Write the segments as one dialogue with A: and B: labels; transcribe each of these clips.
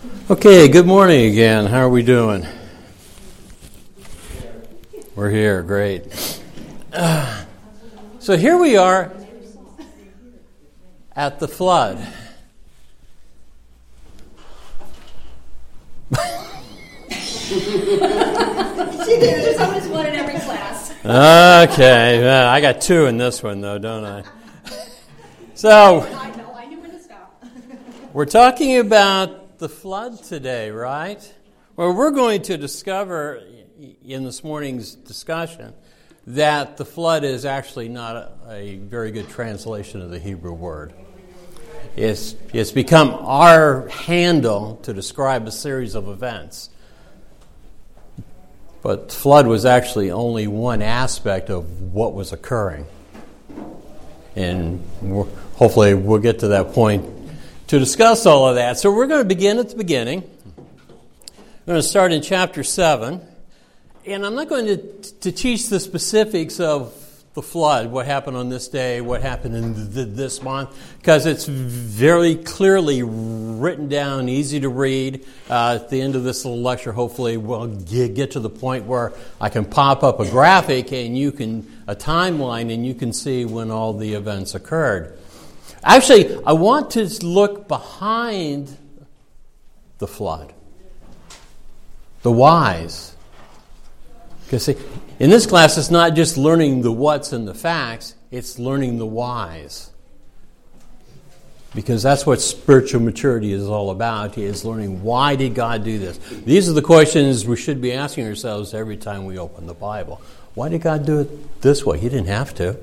A: Okay, good morning again. How are we doing? We're here, great. So here we are at the flood.
B: There's always one in every class.
A: Okay, I got two in this one though, don't I? So,
B: I knew when to stop.
A: we're talking about the flood today, right? Well, we're going to discover in this morning's discussion that the flood is actually not a very good translation of the Hebrew word. It's become our handle to describe a series of events. But flood was actually only one aspect of what was occurring. And hopefully we'll get to that point to discuss all of that. So we're going to begin at the beginning. We're going to start in chapter 7. And I'm not going to teach the specifics of the flood, what happened on this day, what happened in this month, because it's very clearly written down, easy to read. At the end of this little lecture, hopefully we'll get to the point where I can pop up a graphic and a timeline, and you can see when all the events occurred. Actually, I want to look behind the flood. The whys. Because see, in this class, it's not just learning the whats and the facts, it's learning the whys. Because that's what spiritual maturity is all about, is learning why did God do this. These are the questions we should be asking ourselves every time we open the Bible. Why did God do it this way? He didn't have to.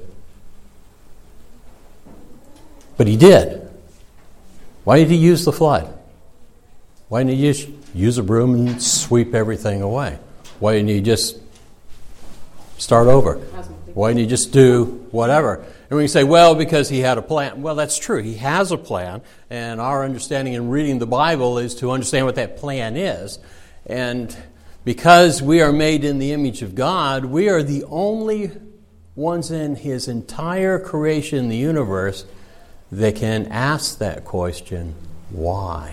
A: But He did. Why did He use the flood? Why didn't He just use a broom and sweep everything away? Why didn't He just start over? Why didn't He just do whatever? And we can say, well, because He had a plan. Well, that's true. He has a plan. And our understanding in reading the Bible is to understand what that plan is. And because we are made in the image of God, we are the only ones in His entire creation in the universe that can ask that question, why?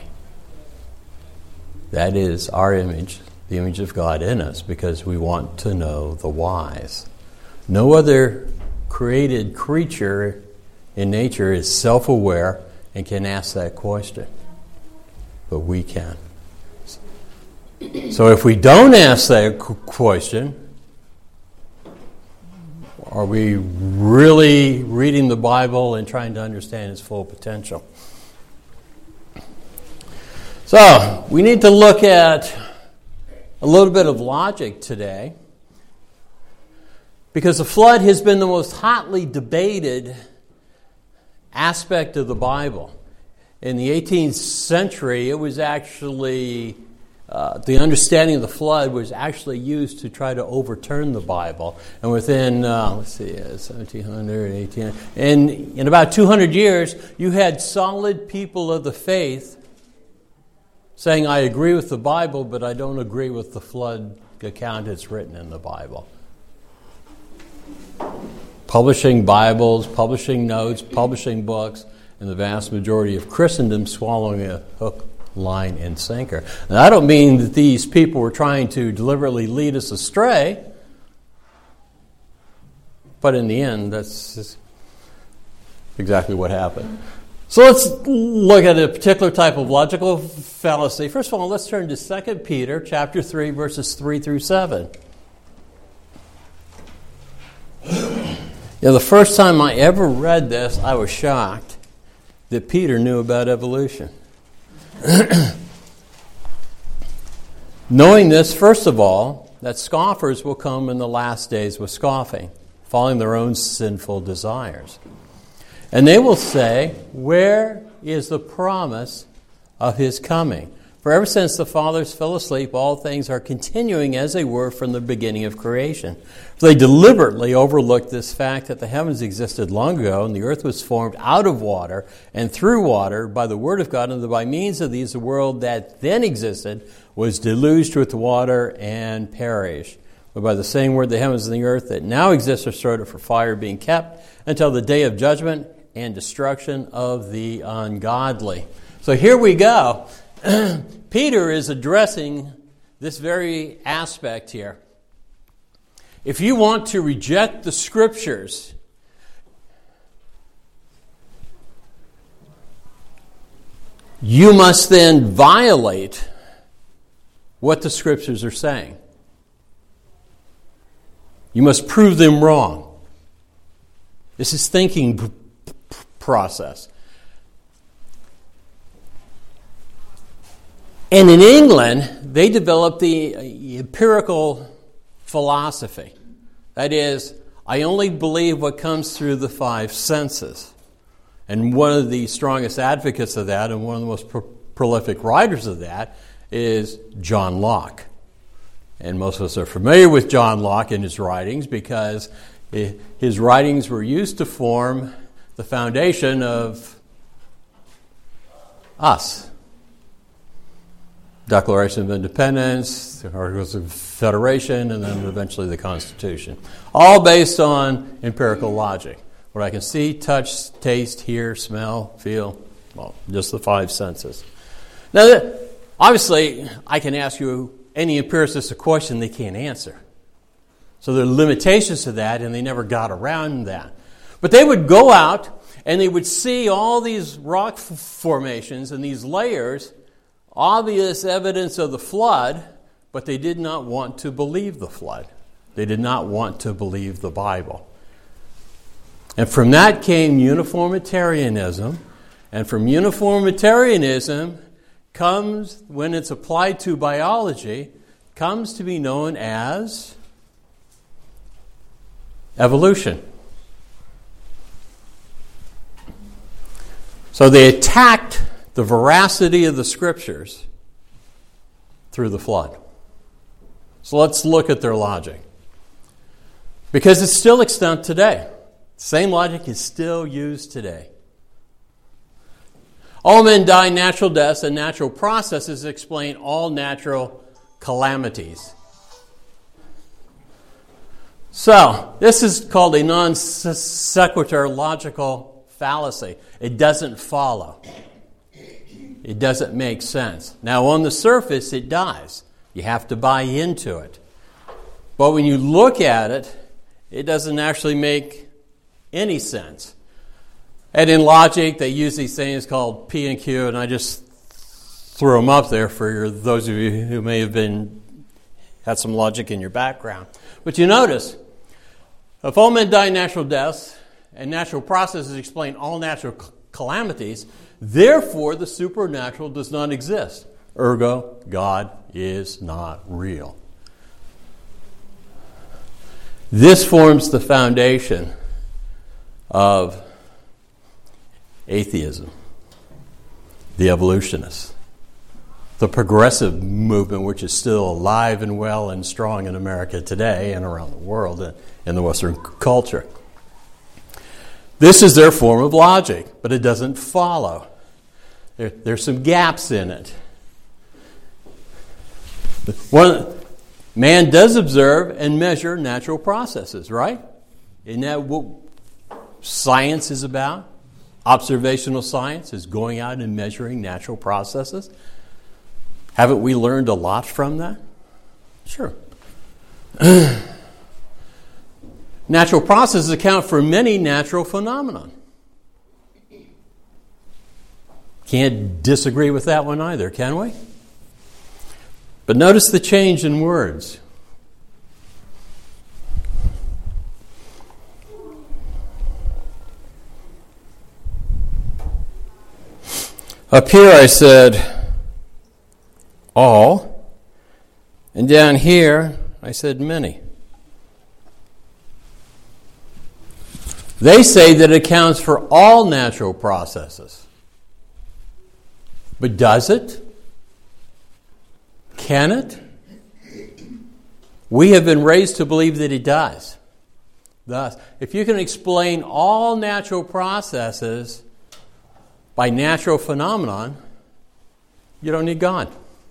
A: That is our image, the image of God in us, because we want to know the whys. No other created creature in nature is self-aware and can ask that question. But we can. So if we don't ask that question, are we really reading the Bible and trying to understand its full potential? So, we need to look at a little bit of logic today, because the flood has been the most hotly debated aspect of the Bible. In the 18th century, it was actually, the understanding of the flood was actually used to try to overturn the Bible. And within, 1700, 1800, and in about 200 years, you had solid people of the faith saying, I agree with the Bible, but I don't agree with the flood account that's written in the Bible. Publishing Bibles, publishing notes, publishing books, and the vast majority of Christendom swallowing a hook, line, and sinker. Now, I don't mean that these people were trying to deliberately lead us astray, but in the end, that's exactly what happened. So let's look at a particular type of logical fallacy. First of all, let's turn to 2 Peter chapter 3, verses 3 through 7. The first time I ever read this, I was shocked that Peter knew about evolution. Knowing this, first of all, that scoffers will come in the last days with scoffing, following their own sinful desires. And they will say, where is the promise of His coming? For ever since the fathers fell asleep, all things are continuing as they were from the beginning of creation. For they deliberately overlooked this fact that the heavens existed long ago, and the earth was formed out of water and through water by the word of God, and that by means of these the world that then existed was deluged with water and perished. But by the same word the heavens and the earth that now exist are stored up for fire, being kept until the day of judgment and destruction of the ungodly. So here we go. Peter is addressing this very aspect here. If you want to reject the Scriptures, you must then violate what the Scriptures are saying. You must prove them wrong. This is thinking process. And in England, they developed the empirical philosophy. That is, I only believe what comes through the five senses. And one of the strongest advocates of that, and one of the most prolific writers of that, is John Locke. And most of us are familiar with John Locke and his writings because his writings were used to form the foundation of us. Declaration of Independence, the Articles of Federation, and then eventually the Constitution. All based on empirical logic. What I can see, touch, taste, hear, smell, feel, well, just the five senses. Now, obviously, I can ask you any empiricist a question they can't answer. So there are limitations to that, and they never got around that. But they would go out, and they would see all these rock formations and these layers, obvious evidence of the flood, but they did not want to believe the flood. They did not want to believe the Bible. And from that came uniformitarianism. And from uniformitarianism comes, when it's applied to biology, comes to be known as evolution. So they attacked the veracity of the Scriptures through the flood. So let's look at their logic. Because it's still extant today. Same logic is still used today. All men die natural deaths, and natural processes explain all natural calamities. So, this is called a non sequitur logical fallacy. It doesn't follow. It doesn't make sense. Now, on the surface, it does. You have to buy into it. But when you look at it, it doesn't actually make any sense. And in logic, they use these things called P and Q, and I just threw them up there for those of you who may have had some logic in your background. But you notice, if all men die natural deaths, and natural processes explain all natural calamities, therefore the supernatural does not exist. Ergo, God is not real. This forms the foundation of atheism, the evolutionists, the progressive movement, which is still alive and well and strong in America today and around the world and in the Western culture. This is their form of logic, but it doesn't follow. There's some gaps in it. Man does observe and measure natural processes, right? Isn't that what science is about? Observational science is going out and measuring natural processes. Haven't we learned a lot from that? Sure. Natural processes account for many natural phenomena. Can't disagree with that one either, can we? But notice the change in words. Up here I said all, and down here I said many. They say that it accounts for all natural processes. But does it? Can it? We have been raised to believe that it does. Thus, if you can explain all natural processes by natural phenomenon, you don't need God.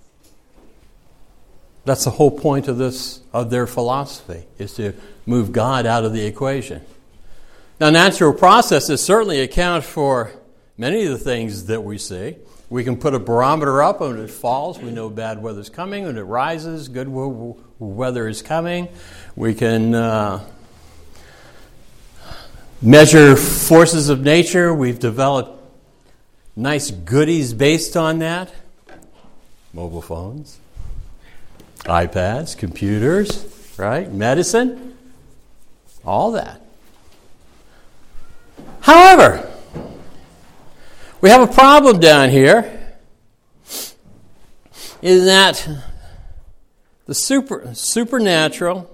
A: That's the whole point of their philosophy, is to move God out of the equation. Now, natural processes certainly account for many of the things that we see. We can put a barometer up, and when it falls, we know bad weather's coming. When it rises, good weather is coming. We can measure forces of nature. We've developed nice goodies based on that. Mobile phones, iPads, computers, right? Medicine, all that. However, we have a problem down here, is that the supernatural,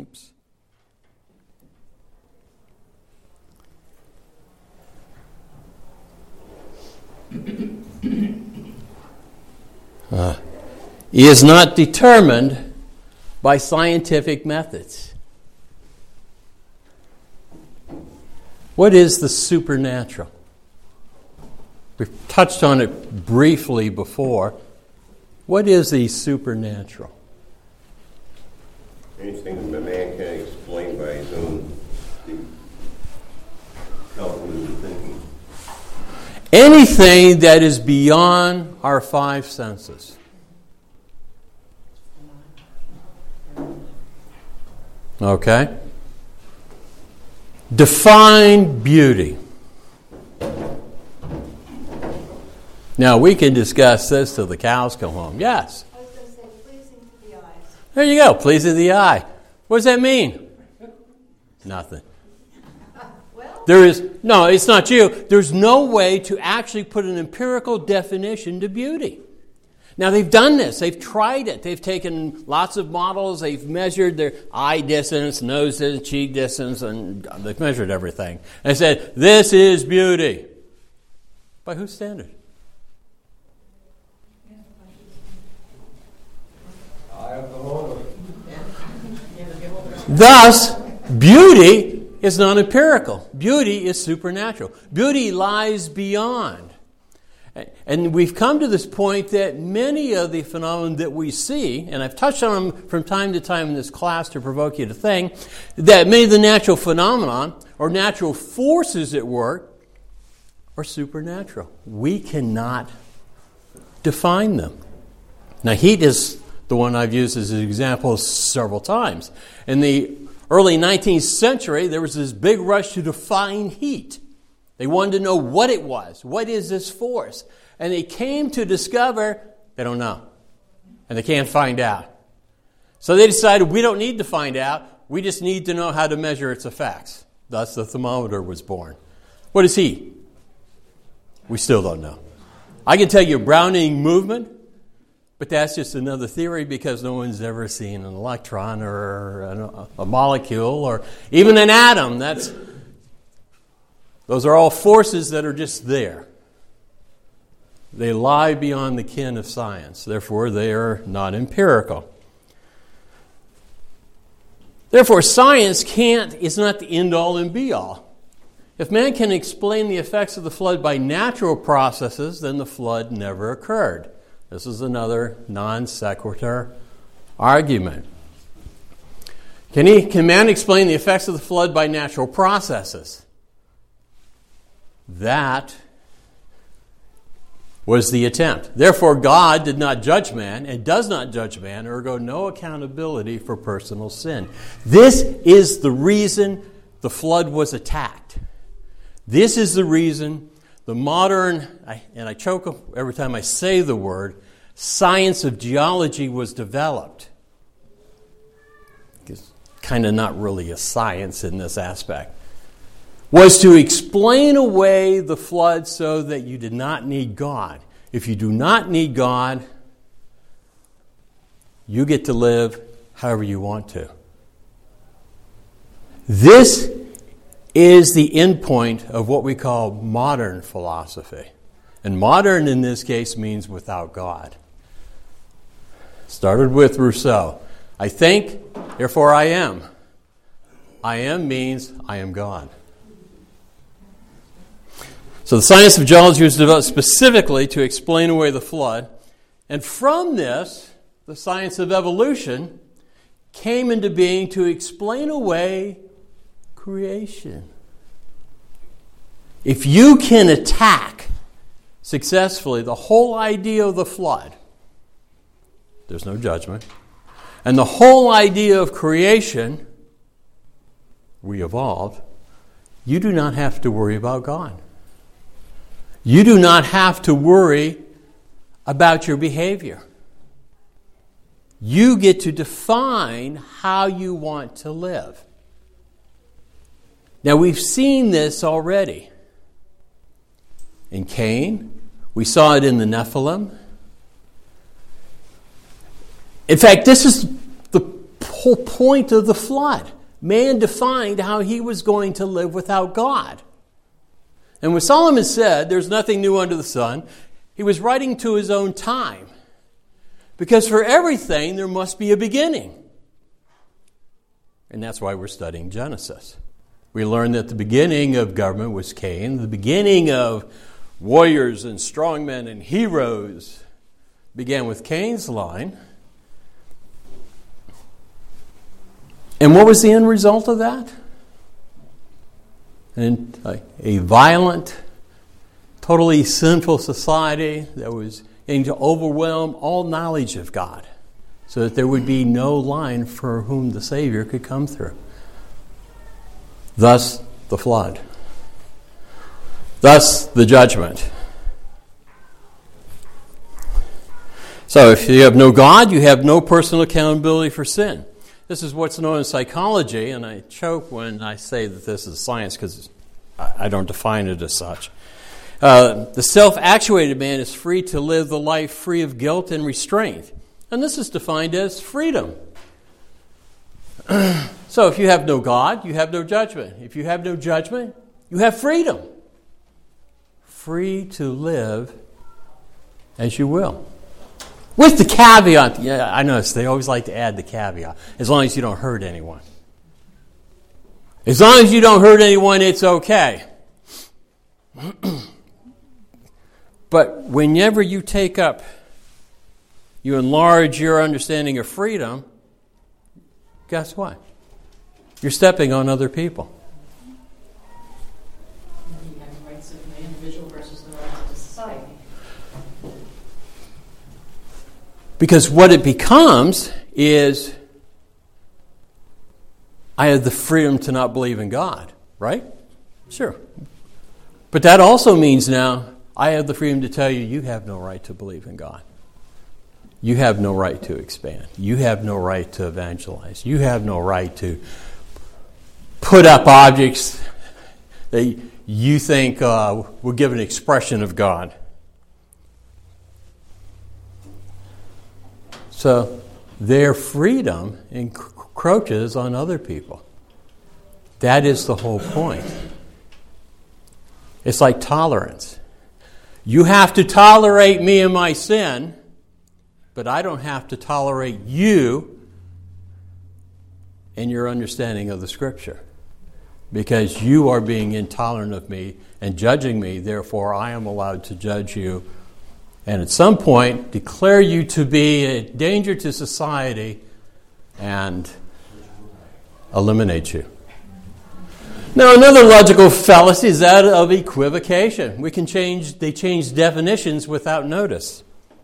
A: is not determined by scientific methods. What is the supernatural? We've touched on it briefly before. What is the supernatural?
C: Anything that man can't explain by his own calculated thinking.
A: Anything that is beyond our five senses. Okay? Define beauty. Now, we can discuss this till the cows come home. Yes.
B: I was going to say, pleasing to the eyes.
A: There you go, pleasing to the eye. What does that mean? Nothing. No, it's not you. There's no way to actually put an empirical definition to beauty. Now, they've done this. They've tried it. They've taken lots of models. They've measured their eye distance, nose distance, cheek distance, and they've measured everything. And they said, this is beauty. By whose standard? Thus, beauty is not empirical. Beauty is supernatural. Beauty lies beyond. And we've come to this point that many of the phenomena that we see, and I've touched on them from time to time in this class to provoke you to think, that many of the natural phenomena or natural forces at work are supernatural. We cannot define them. Now, heat is the one I've used as an example several times. In the early 19th century, there was this big rush to define heat. They wanted to know what it was. What is this force? And they came to discover they don't know. And they can't find out. So they decided we don't need to find out. We just need to know how to measure its effects. Thus the thermometer was born. What is heat? We still don't know. I can tell you Brownian movement, but that's just another theory because no one's ever seen an electron or a molecule or even an atom. Those are all forces that are just there. They lie beyond the ken of science. Therefore, they are not empirical. Therefore, science is not the end-all and be-all. If man can explain the effects of the flood by natural processes, then the flood never occurred. This is another non sequitur argument. Can man explain the effects of the flood by natural processes? That was the attempt. Therefore, God did not judge man and does not judge man, ergo no accountability for personal sin. This is the reason the flood was attacked. This is the reason the modern, and I choke every time I say the word, science of geology was developed. It's kind of not really a science in this aspect. Was to explain away the flood so that you did not need God. If you do not need God, you get to live however you want to. This is the end point of what we call modern philosophy. And modern in this case means without God. Started with Rousseau. I think, therefore I am. I am means I am God. So the science of geology was developed specifically to explain away the flood. And from this, the science of evolution came into being to explain away creation. If you can attack successfully the whole idea of the flood, there's no judgment, and the whole idea of creation, we evolved, you do not have to worry about God. You do not have to worry about your behavior. You get to define how you want to live. Now, we've seen this already. In Cain, we saw it in the Nephilim. In fact, this is the whole point of the flood. Man defined how he was going to live without God. And when Solomon said, there's nothing new under the sun, he was writing to his own time. Because for everything, there must be a beginning. And that's why we're studying Genesis. We learned that the beginning of government was Cain. The beginning of warriors and strongmen and heroes began with Cain's line. And what was the end result of that? And a violent, totally sinful society that was going to overwhelm all knowledge of God, so that there would be no line for whom the Savior could come through. Thus, the flood. Thus, the judgment. So, if you have no God, you have no personal accountability for sin. This is what's known in psychology, and I choke when I say that this is science because I don't define it as such. The self-actuated man is free to live the life free of guilt and restraint. And this is defined as freedom. So if you have no God, you have no judgment. If you have no judgment, you have freedom. Free to live as you will. With the caveat, yeah, I notice they always like to add the caveat, as long as you don't hurt anyone. As long as you don't hurt anyone, it's okay. But whenever you enlarge your understanding of freedom, guess what? You're stepping on other people.
D: You have the rights of the individual versus the rights of the society.
A: Because what it becomes is, I have the freedom to not believe in God, right? Sure. But that also means now, I have the freedom to tell you, you have no right to believe in God. You have no right to expand. You have no right to evangelize. You have no right to put up objects that you think will give an expression of God. So their freedom encroaches on other people. That is the whole point. It's like tolerance. You have to tolerate me and my sin, but I don't have to tolerate you and your understanding of the Scripture. Because you are being intolerant of me and judging me, therefore I am allowed to judge you and at some point declare you to be a danger to society and eliminate you. Now, another logical fallacy is that of equivocation. They change definitions without notice.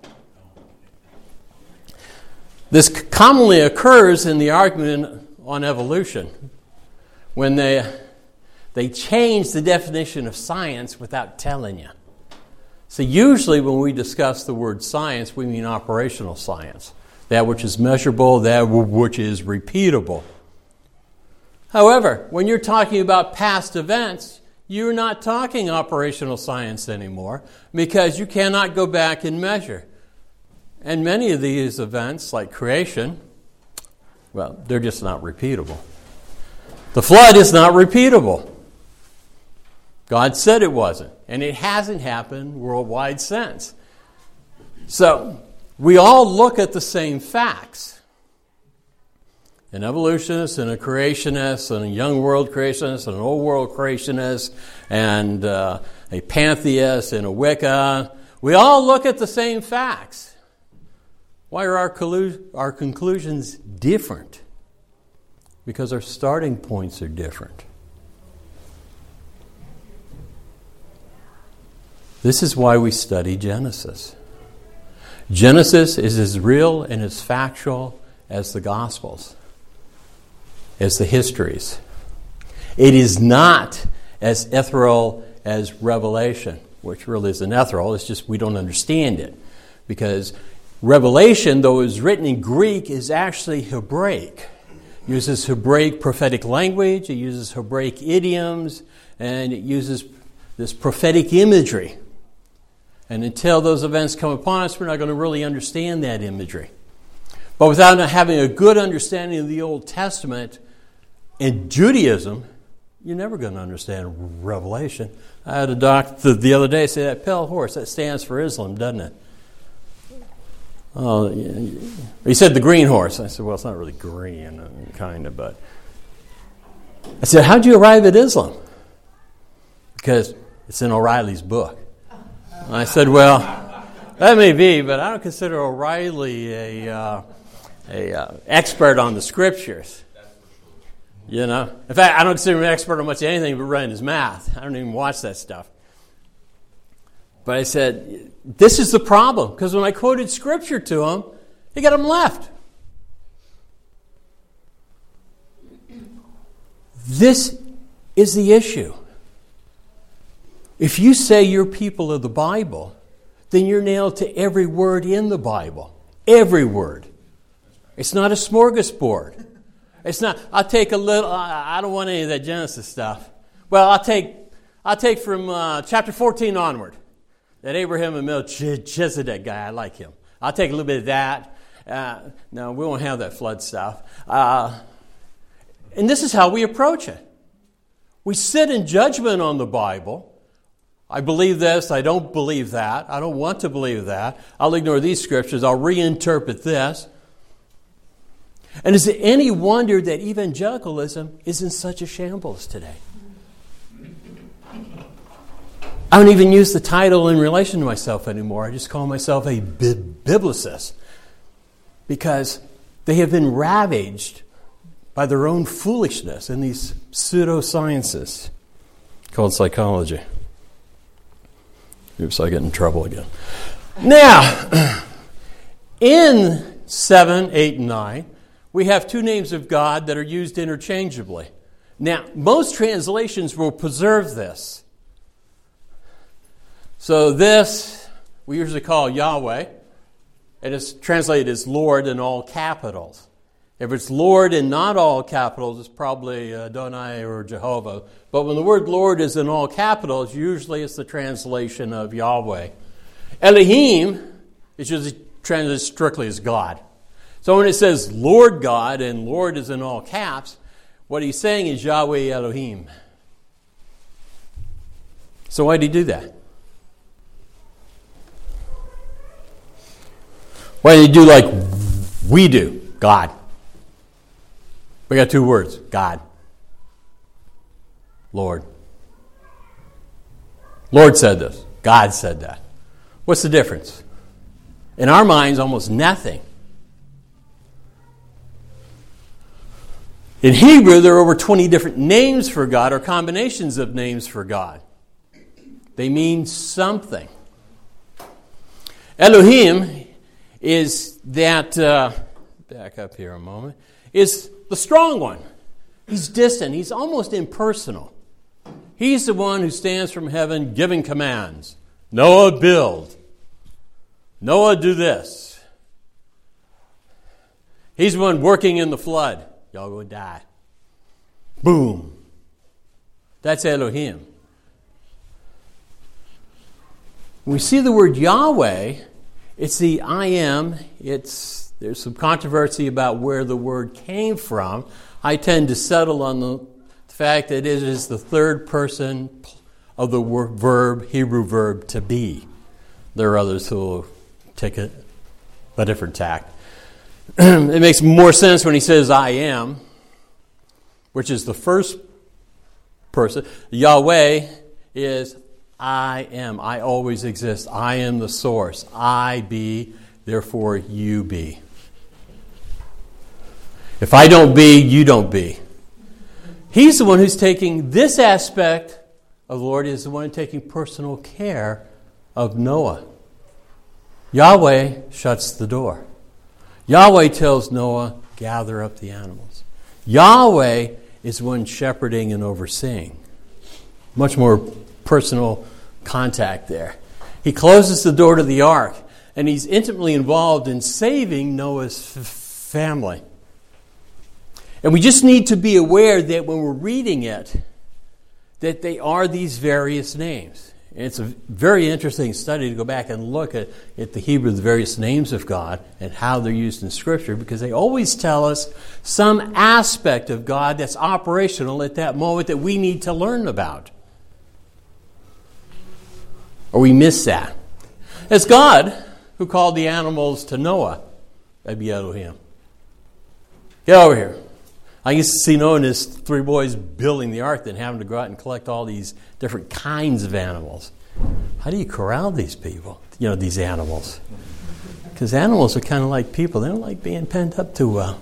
A: This commonly occurs in the argument on evolution, when they change the definition of science without telling you. So usually when we discuss the word science, we mean operational science. That which is measurable, that which is repeatable. However, when you're talking about past events, you're not talking operational science anymore because you cannot go back and measure. And many of these events, like creation, well, they're just not repeatable. The flood is not repeatable. God said it wasn't, and it hasn't happened worldwide since. So, we all look at the same facts. An evolutionist and a creationist and a young world creationist and an old world creationist and a pantheist and a Wicca. We all look at the same facts. Why are our conclusions different? Because our starting points are different. This is why we study Genesis. Genesis is as real and as factual as the Gospels, as the histories. It is not as ethereal as Revelation, which really isn't ethereal. It's just we don't understand it. Because Revelation, though it was written in Greek, is actually Hebraic. It uses Hebraic prophetic language, it uses Hebraic idioms, and it uses this prophetic imagery. And until those events come upon us, we're not going to really understand that imagery. But without having a good understanding of the Old Testament and Judaism, you're never going to understand Revelation. I had a doctor the other day say, that pale horse, that stands for Islam, doesn't it? Oh, he said the green horse. I said, well, it's not really green, kind of, but... I said, how'd you arrive at Islam? Because it's in O'Reilly's book. And I said, well, that may be, but I don't consider O'Reilly a expert on the Scriptures. You know? In fact, I don't consider him an expert on much anything but running his math. I don't even watch that stuff. But I said, this is the problem. Because when I quoted Scripture to him, he got him left. This is the issue. If you say you're people of the Bible, then you're nailed to every word in the Bible. Every word. It's not a smorgasbord. It's not, I'll take a little, I don't want any of that Genesis stuff. Well, I'll take from chapter 14 onward. That Abraham and Melchizedek guy, I like him. I'll take a little bit of that. No, we won't have that flood stuff. And this is how we approach it. We sit in judgment on the Bible. I believe this, I don't believe that. I don't want to believe that. I'll ignore these scriptures. I'll reinterpret this. And is it any wonder that evangelicalism is in such a shambles today? I don't even use the title in relation to myself anymore. I just call myself a biblicist. Because they have been ravaged by their own foolishness in these pseudosciences called psychology. Oops, I get in trouble again. Now, in 7, 8, and 9, we have two names of God that are used interchangeably. Now, most translations will preserve this. So this, we usually call Yahweh. It is translated as Lord in all capitals. If it's Lord in not all capitals, it's probably Adonai or Jehovah. But when the word Lord is in all capitals, usually it's the translation of Yahweh. Elohim is usually translated strictly as God. So when it says Lord God and Lord is in all caps, what he's saying is Yahweh Elohim. So why did he do that? Why did he do like we do? God. We got two words. God. Lord. Lord said this. God said that. What's the difference? In our minds, almost nothing. In Hebrew, there are over 20 different names for God or combinations of names for God. They mean something. Elohim is that, back up here a moment, is the strong one. He's distant. He's almost impersonal. He's the one who stands from heaven giving commands. Noah, build. Noah, do this. He's the one working in the flood. Y'all go die. Boom. That's Elohim. When we see the word Yahweh, it's the I am. There's some controversy about where the word came from. I tend to settle on the fact that it is the third person of the verb, Hebrew verb, to be. There are others who will take a different tack. It makes more sense when he says I am, which is the first person. Yahweh is I am. I always exist. I am the source. I be, therefore you be. If I don't be, you don't be. He's the one who's taking this aspect of the Lord, is the one taking personal care of Noah. Yahweh shuts the door. Yahweh tells Noah, gather up the animals. Yahweh is one shepherding and overseeing. Much more personal contact there. He closes the door to the ark, and he's intimately involved in saving Noah's family. And we just need to be aware that when we're reading it, that they are these various names. And it's a very interesting study to go back and look at the Hebrew, the various names of God, and how they're used in Scripture, because they always tell us some aspect of God that's operational at that moment that we need to learn about. Or we miss that. It's God who called the animals to Noah. That'd be Elohim. Get over here. I used to see Noah and his 3 boys building the ark, then having to go out and collect all these different kinds of animals. How do you corral these people? These animals. Because animals are kind of like people. They don't like being penned up too well.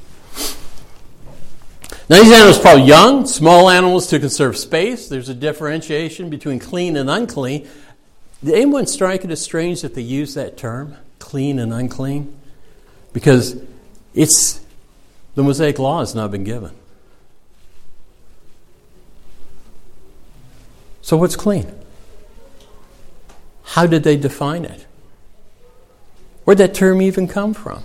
A: Now, these animals are probably young, small animals to conserve space. There's a differentiation between clean and unclean. Did anyone strike it as strange that they use that term, clean and unclean? Because the Mosaic Law has not been given. So what's clean? How did they define it? Where'd that term even come from?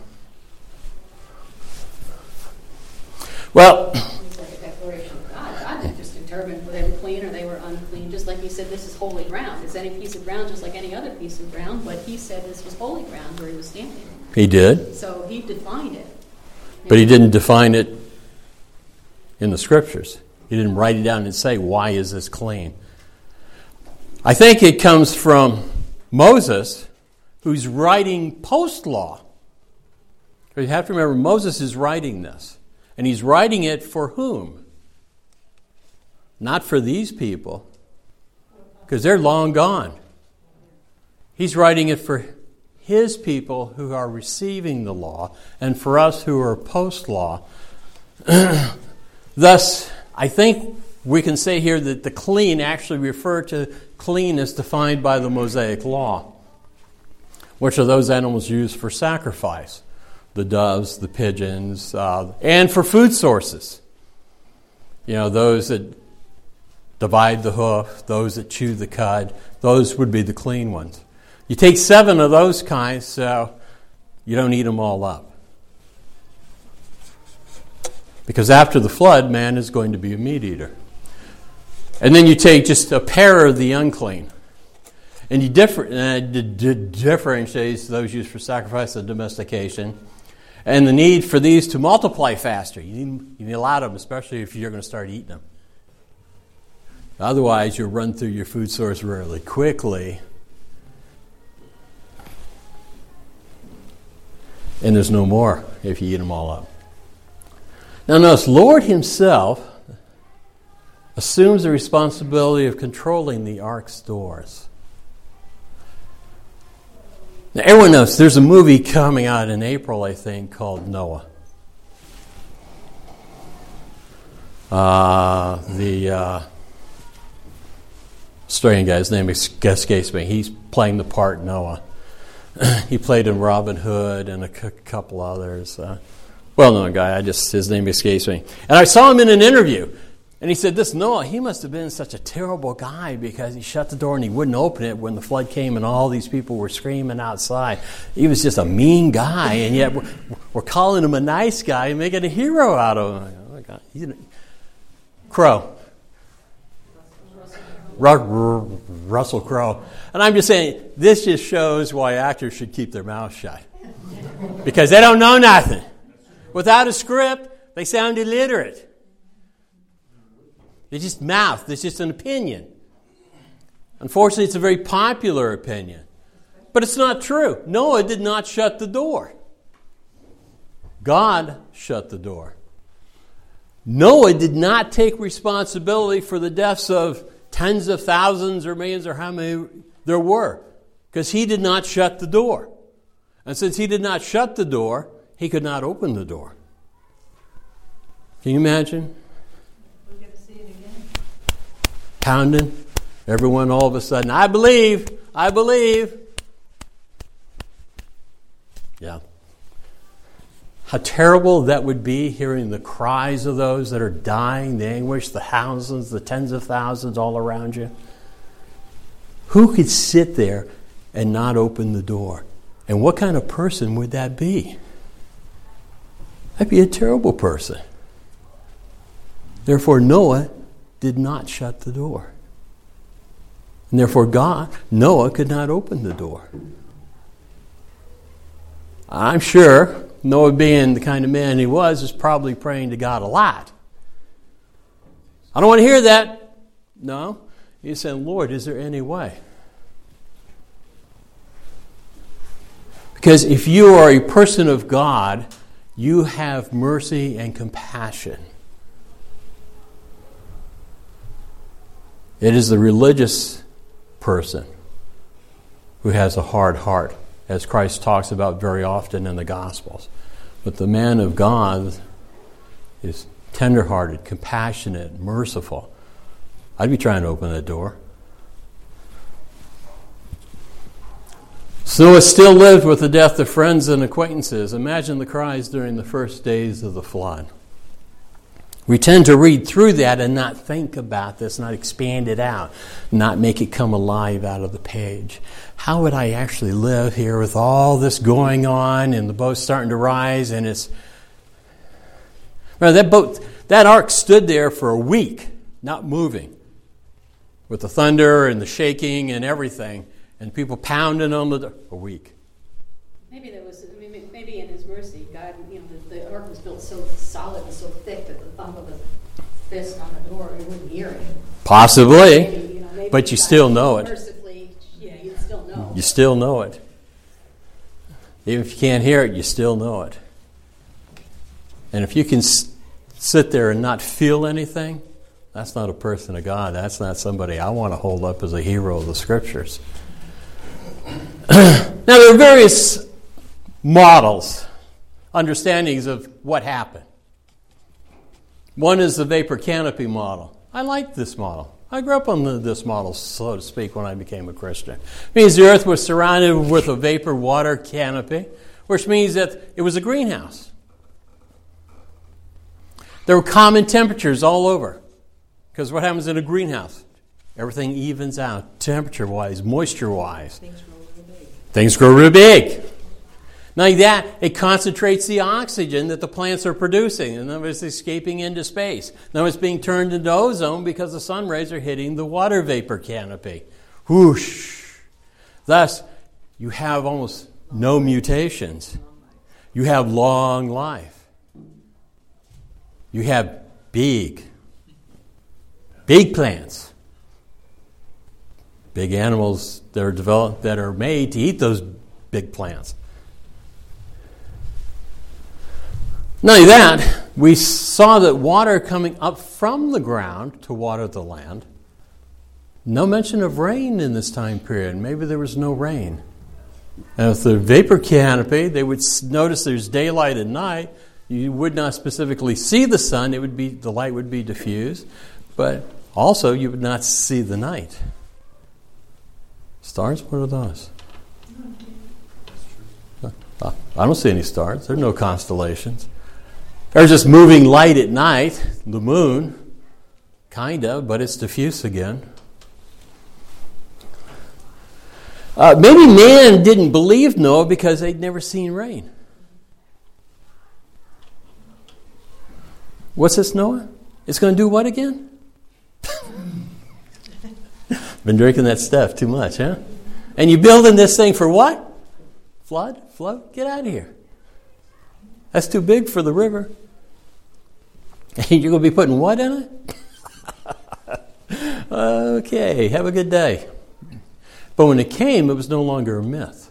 D: Well, it's like a declaration of God. God didn't just determine whether they were clean or they were unclean. Just like he said, this is holy ground. It's any piece of ground just like any other piece of ground, but he said this was holy ground where he was standing.
A: He did.
D: So he defined it.
A: But he didn't define it in the Scriptures. He didn't write it down and say, why is this clean? I think it comes from Moses, who's writing post-law. You have to remember, Moses is writing this. And he's writing it for whom? Not for these people, because they're long gone. He's writing it for his people who are receiving the law, and for us who are post-law. Thus, I think we can say here that the clean actually refer to clean as defined by the Mosaic Law, which are those animals used for sacrifice, the doves, the pigeons, and for food sources. Those that divide the hoof, those that chew the cud, those would be the clean ones. You take 7 of those kinds, so you don't eat them all up. Because after the flood, man is going to be a meat eater. And then you take just a pair of the unclean. And you differentiate those used for sacrifice and domestication. And the need for these to multiply faster. You need a lot of them, especially if you're going to start eating them. Otherwise, you'll run through your food source really quickly. And there's no more if you eat them all up. Now notice, Lord himself assumes the responsibility of controlling the ark's doors. Now everyone knows there's a movie coming out in April, I think, called Noah. The Australian guy's name escapes me. He's playing the part Noah. He played in Robin Hood and a couple others. Well-known guy. His name escapes me. And I saw him in an interview. And he said, this Noah, he must have been such a terrible guy because he shut the door and he wouldn't open it when the flood came and all these people were screaming outside. He was just a mean guy. And yet we're calling him a nice guy and making a hero out of him. Oh my God. Crowe. Russell Crowe. And I'm just saying, this just shows why actors should keep their mouths shut. Because they don't know nothing. Without a script, they sound illiterate. They just mouth. It's just an opinion. Unfortunately, it's a very popular opinion. But it's not true. Noah did not shut the door. God shut the door. Noah did not take responsibility for the deaths of tens of thousands or millions or how many there were, because he did not shut the door. And since he did not shut the door, he could not open the door. Can you imagine?
B: We're going to see it again.
A: Pounding. Everyone all of a sudden, I believe. I believe. Yeah. How terrible that would be, hearing the cries of those that are dying, the anguish, the thousands, the tens of thousands all around you. Who could sit there and not open the door? And what kind of person would that be? That'd be a terrible person. Therefore, Noah did not shut the door. And therefore, Noah could not open the door. I'm sure Noah, being the kind of man he was probably praying to God a lot. I don't want to hear that. No. He's saying, Lord, is there any way? Because if you are a person of God, you have mercy and compassion. It is the religious person who has a hard heart, as Christ talks about very often in the Gospels. But the man of God is tenderhearted, compassionate, merciful. I'd be trying to open that door. Noah still lived with the death of friends and acquaintances. Imagine the cries during the first days of the flood. We tend to read through that and not think about this, not expand it out, not make it come alive out of the page. How would I actually live here with all this going on and the boat's starting to rise and it's... Well, that ark stood there for a week, not moving, with the thunder and the shaking and everything, and people pounding on the door. A week.
D: Maybe in His mercy, God, the ark was built so solid and so thick that the thumb of the fist on the door, you wouldn't hear it.
A: Possibly, maybe but you still know it.
D: Mercifully, you still know.
A: You still know it. Even if you can't hear it, you still know it. And if you can sit there and not feel anything, that's not a person of God. That's not somebody I want to hold up as a hero of the Scriptures. Now, there are various models, understandings of what happened. One is the vapor canopy model. I like this model. I grew up on this model, so to speak, when I became a Christian. It means the earth was surrounded with a vapor water canopy, which means that it was a greenhouse. There were common temperatures all over. Because what happens in a greenhouse? Everything evens out, temperature-wise, moisture-wise. Things grow real big. Not like that, it concentrates the oxygen that the plants are producing, and then it's escaping into space. Now it's being turned into ozone because the sun rays are hitting the water vapor canopy. Whoosh! Thus, you have almost no mutations. You have long life. You have big plants. Big animals that are developed, that are made to eat those big plants. Not only that, we saw that water coming up from the ground to water the land. No mention of rain in this time period. Maybe there was no rain. And with the vapor canopy, they would notice there's daylight at night. You would not specifically see the sun. The light would be diffused. But also, you would not see the night. Stars? What are those? I don't see any stars. There are no constellations. There's just moving light at night, the moon, kind of, but it's diffuse again. Maybe man didn't believe Noah because they'd never seen rain. What's this, Noah? It's going to do what again? Been drinking that stuff too much, huh? And you building this thing for what? Flood? Get out of here. That's too big for the river. You're going to be putting what in it? Okay, have a good day. But when it came, it was no longer a myth.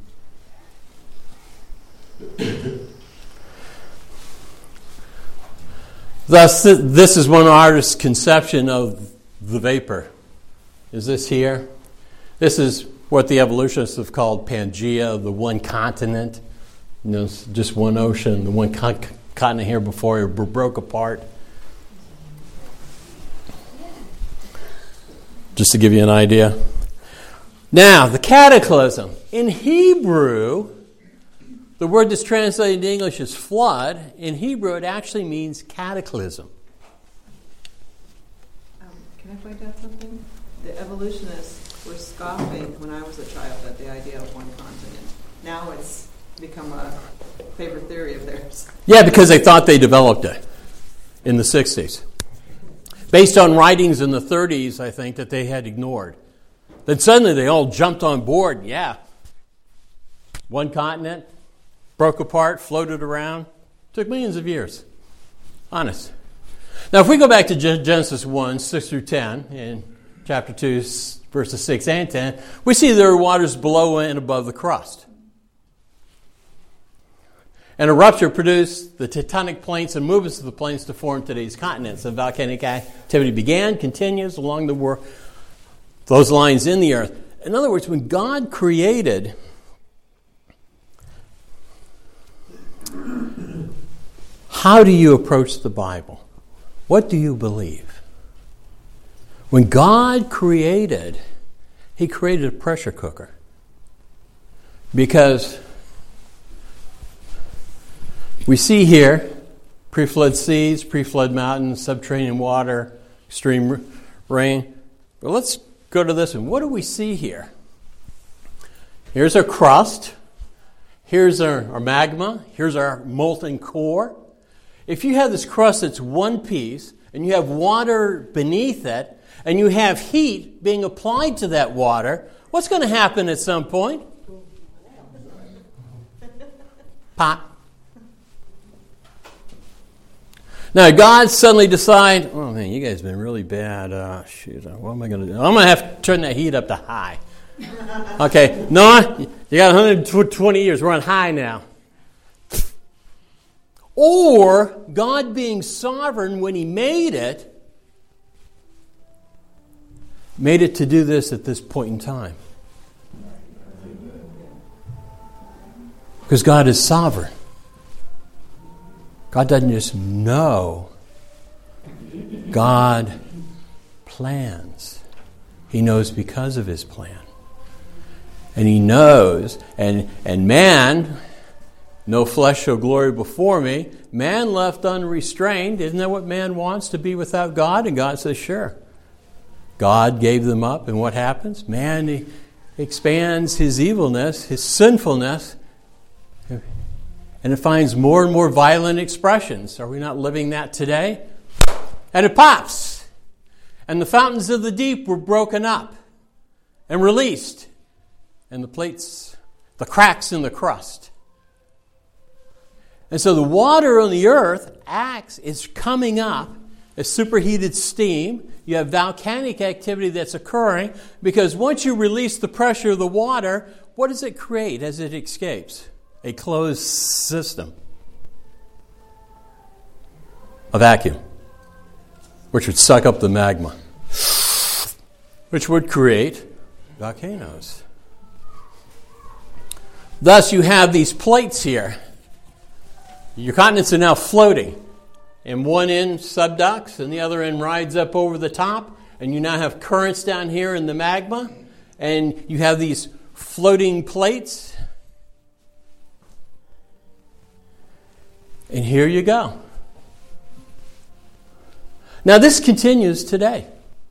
A: Thus, this is one artist's conception of the vapor. Is this here? This is what the evolutionists have called Pangea, the one continent. Just one ocean, the one continent here before it broke apart. Just to give you an idea. Now, the cataclysm. In Hebrew, the word that's translated in English as flood. In Hebrew, it actually means cataclysm.
E: Can I point out something? The evolutionists were scoffing when I was a child at the idea of one continent. Now it's become a favorite theory of theirs.
A: Yeah, because they thought they developed it in the 60s. Based on writings in the 30s, I think, that they had ignored. Then suddenly they all jumped on board. Yeah. One continent, broke apart, floated around. Took millions of years. Honest. Now, if we go back to Genesis 1, 6 through 10, in chapter 2, verses 6 and 10, we see there are waters below and above the crust. And a rupture produced the tectonic plates and movements of the plates to form today's continents. And volcanic activity began, continues along those lines in the earth. In other words, when God created, how do you approach the Bible? What do you believe? When God created, He created a pressure cooker. Because we see here pre-flood seas, pre-flood mountains, subterranean water, extreme rain. But let's go to this one. What do we see here? Here's our crust. Here's our magma. Here's our molten core. If you have this crust that's one piece, and you have water beneath it, and you have heat being applied to that water, what's going to happen at some point? Pop. Now, God suddenly decides, oh man, you guys have been really bad. Shoot, what am I going to do? I'm going to have to turn that heat up to high. Okay, Noah, you got 120 years. We're on high now. Or God being sovereign when He made it to do this at this point in time. Because God is sovereign. God doesn't just know. God plans. He knows because of His plan. And He knows, and man, no flesh shall glory before me. Man left unrestrained. Isn't that what man wants, to be without God? And God says, sure. God gave them up, and what happens? Man, he expands his evilness, his sinfulness, and it finds more and more violent expressions. Are we not living that today? And it pops. And the fountains of the deep were broken up and released. And the plates, the cracks in the crust. And so the water on the earth is coming up as superheated steam. You have volcanic activity that's occurring because once you release the pressure of the water, what does it create as it escapes? A closed system. A vacuum, which would suck up the magma, which would create volcanoes. Thus, you have these plates here. Your continents are now floating. And one end subducts and the other end rides up over the top. And you now have currents down here in the magma. And you have these floating plates. And here you go. Now this continues today.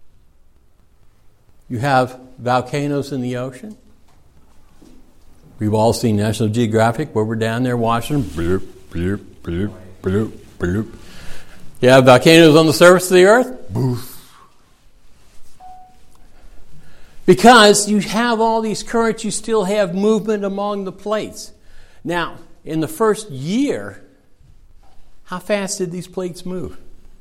A: You have volcanoes in the ocean. We've all seen National Geographic where we're down there watching. Bloop, bloop, bloop, bloop, bloop. You have volcanoes on the surface of the earth. Boof. Because you have all these currents, you still have movement among the plates. Now, in the first year, how fast did these plates move?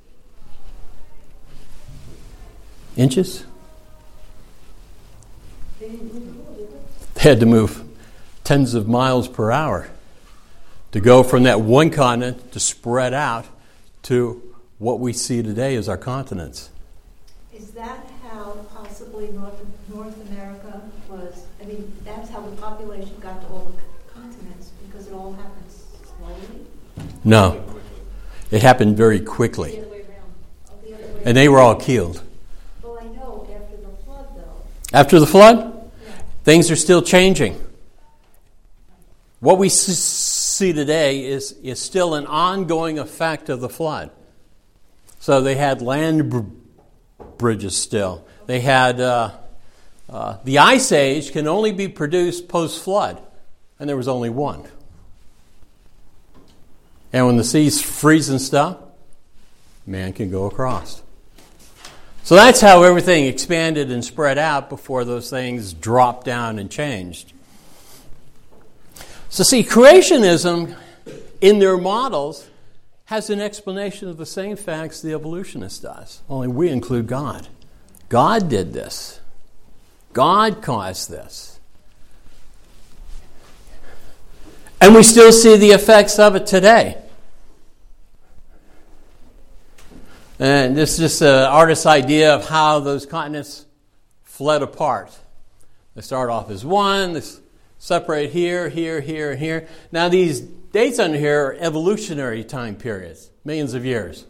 A: Inches? They had to move tens of miles per hour to go from that one continent to spread out to what we see today as our continents.
B: Is that how possibly North America was? I mean, that's how the population got to all the continents, because it all happens slowly?
A: No. It happened very quickly.
B: The other way around. Oh, the other way
A: And they were all killed.
B: Well, I know after the flood, though.
A: After the flood? Things are still changing. What we see today is still an ongoing effect of the flood. So they had land bridges still. They had the Ice Age can only be produced post-flood, and there was only one. And when the seas freeze and stuff, man can go across. So that's how everything expanded and spread out before those things dropped down and changed. So see, creationism in their models has an explanation of the same facts the evolutionist does, only we include God. God did this. God caused this. And we still see the effects of it today. And this is just an artist's idea of how those continents fled apart. They start off as one, they separate here, here, here, and here. Now these dates under here are evolutionary time periods, millions of years.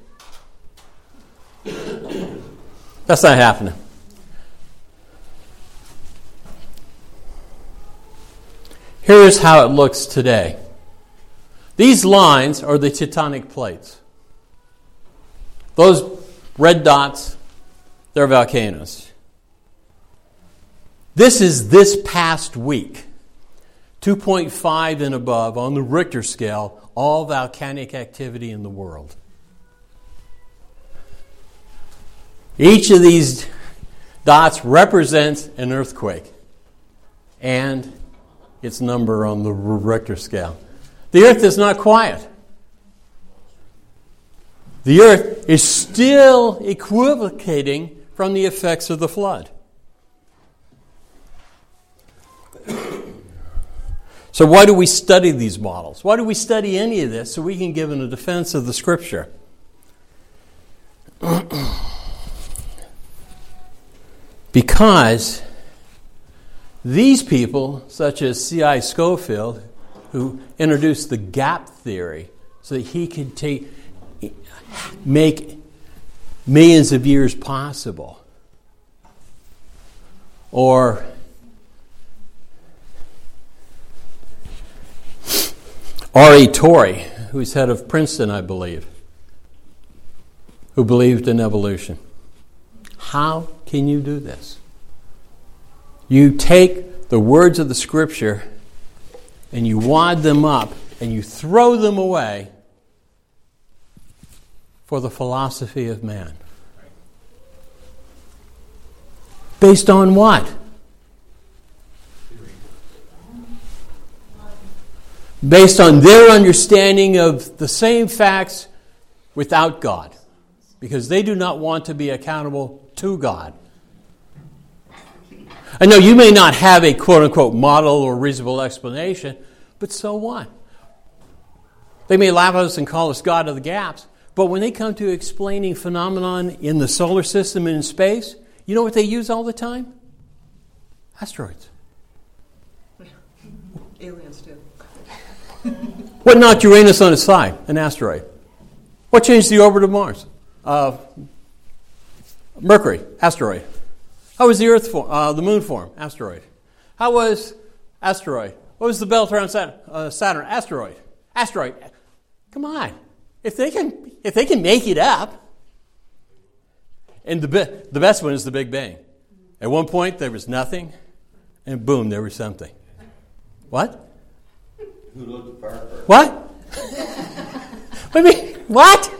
A: That's not happening. Here's how it looks today. These lines are the tectonic plates. Those red dots, they're volcanoes. This is this past week. 2.5 and above on the Richter scale, all volcanic activity in the world. Each of these dots represents an earthquake and its number on the Richter scale. The earth is not quiet. The earth is still equivocating from the effects of the flood. So why do we study these models? Why do we study any of this? So we can give in a defense of the Scripture. Because these people, such as C.I. Scofield, who introduced the gap theory so that he could make millions of years possible. Or R.A. Torrey, who's head of Princeton, I believe, who believed in evolution. How can you do this? You take the words of the Scripture and you wad them up and you throw them away for the philosophy of man. Based on what? Based on their understanding of the same facts without God. Because they do not want to be accountable to God. I know you may not have a quote-unquote model or reasonable explanation, but so what? They may laugh at us and call us God of the gaps, but when they come to explaining phenomenon in the solar system and in space, you know what they use all the time? Asteroids.
E: Aliens too.
A: What knocked Uranus on its side? An asteroid. What changed the orbit of Mars? Mercury, asteroid. How was the Earth form? The Moon form? Asteroid. How was asteroid? What was the belt around Saturn? Asteroid. Asteroid. Come on, if they can make it up. And the best one is the Big Bang. At one point there was nothing, and boom, there was something. What?
C: Who looked far first?
A: What? I mean, what?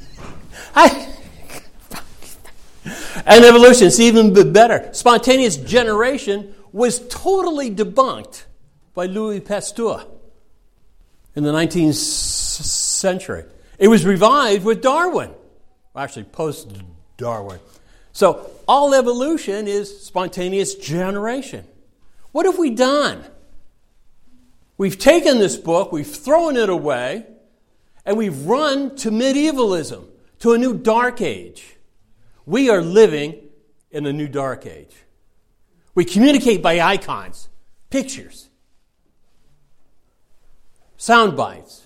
A: And evolution is even better. Spontaneous generation was totally debunked by Louis Pasteur in the 19th century. It was revived with Darwin. Actually, post-Darwin. So all evolution is spontaneous generation. What have we done? We've taken this book, we've thrown it away, and we've run to medievalism, to a new dark age. We are living in a new dark age. We communicate by icons, pictures, sound bites.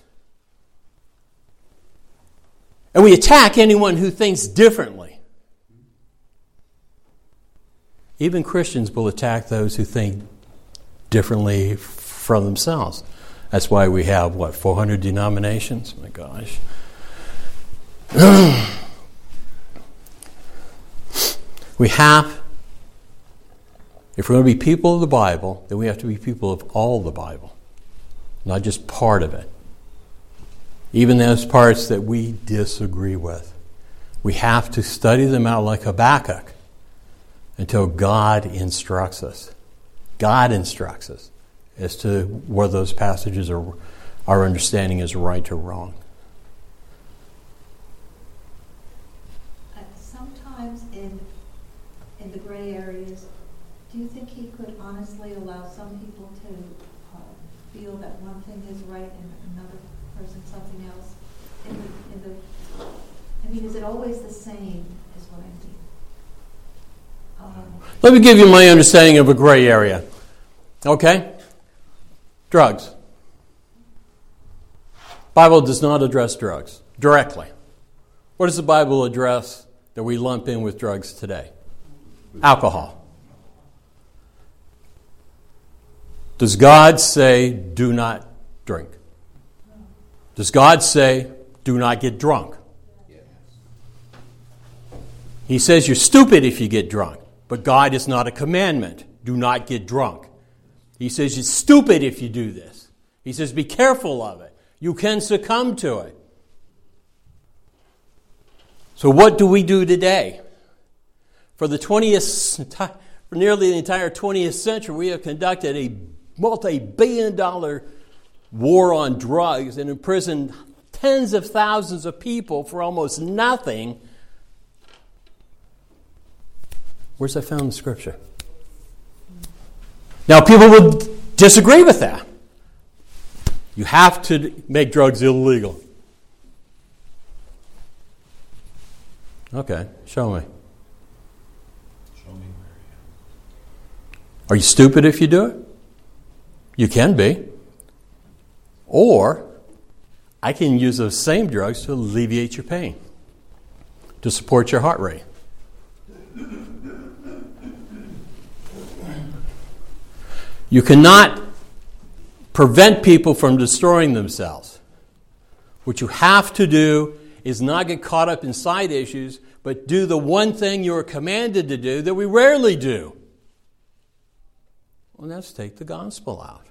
A: And we attack anyone who thinks differently. Even Christians will attack those who think differently from themselves. That's why we have, 400 denominations? My gosh. We have, if we're going to be people of the Bible, then we have to be people of all the Bible, not just part of it. Even those parts that we disagree with. We have to study them out like Habakkuk until God instructs us. God instructs us as to whether those passages are, our understanding is right or wrong.
B: Sometimes in the gray areas, do you think he could honestly allow some people to feel that one thing is right and another person something else? I mean, is it always the same, is what I mean?
A: Let me give you my understanding of a gray area. Okay? Drugs. Bible does not address drugs directly. What does the Bible address that we lump in with drugs today? Alcohol. Does God say, do not drink? Does God say, do not get drunk? He says you're stupid if you get drunk, but God is not a commandment. Do not get drunk. He says you're stupid if you do this. He says be careful of it. You can succumb to it. So what do we do today? For nearly the entire 20th century, we have conducted a multi-billion-dollar war on drugs and imprisoned tens of thousands of people for almost nothing. Where's that found in Scripture? Now, people would disagree with that. You have to make drugs illegal. Okay, show me. Are you stupid if you do it? You can be. Or, I can use those same drugs to alleviate your pain, to support your heart rate. You cannot prevent people from destroying themselves. What you have to do is not get caught up in side issues, but do the one thing you are commanded to do that we rarely do. Well, that's take the gospel out.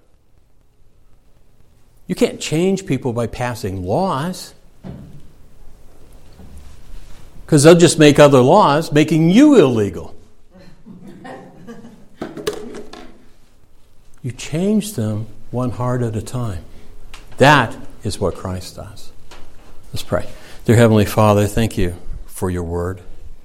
A: You can't change people by passing laws, because they'll just make other laws making you illegal. You change them one heart at a time. That is what Christ does. Let's pray. Dear Heavenly Father, thank you for your word.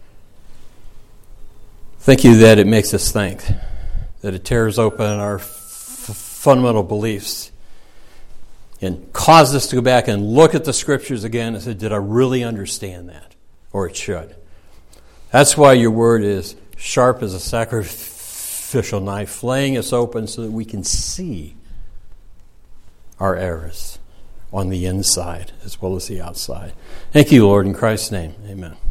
A: Thank you that it makes us think, that it tears open our fundamental beliefs and causes us to go back and look at the Scriptures again and say, did I really understand that? Or it should. That's why your word is sharp as a sacrificial knife, laying us open so that we can see our errors on the inside as well as the outside. Thank you, Lord, in Christ's name. Amen.